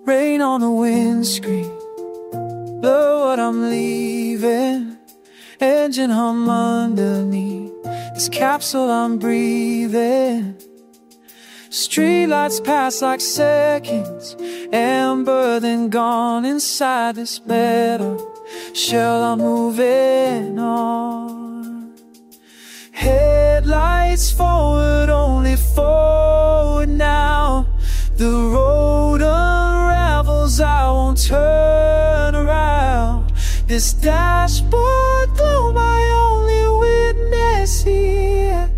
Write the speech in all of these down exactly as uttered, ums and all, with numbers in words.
Rain on the windscreen, blur what I'm leaving. Engine hum underneath this capsule I'm breathing. Streetlights pass like seconds, amber then gone inside this metal shell. I'm moving on. Headlights forward, only forward now. The road unravels, I won't turn around. This dashboard glow, my only witness here.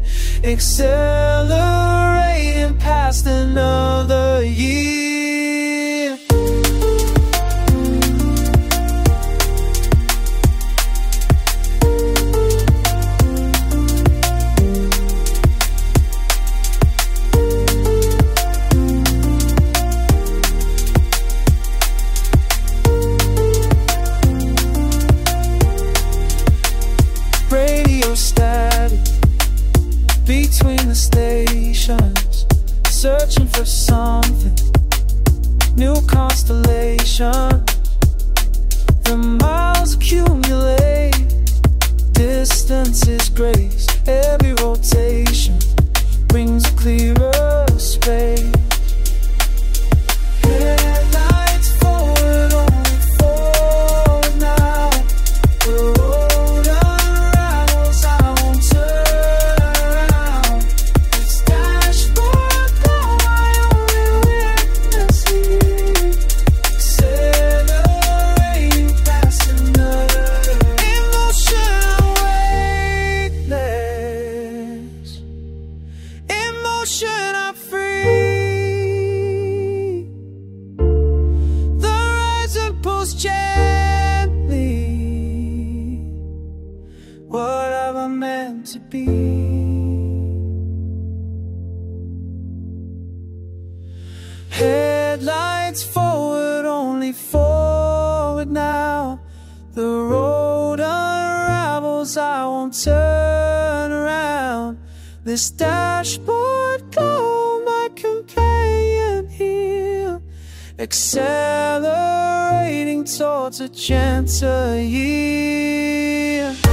Accelerating past another year. Radio static between the stations, searching for something, new constellation. The miles accumulate, distances grace. Every rotation brings a clearer space. Headlights forward, only forward now. The road unravels, I won't turn around. This dashboard glow, my only witness here. Accelerating past another emotion, weightless. Emotion, I'm free. The horizon pulls gently. What am I meant to be? Headlights forward, only forward now. The road unravels, I won't turn around. This dashboard glow, my companion here. Accelerating towards a gentle year.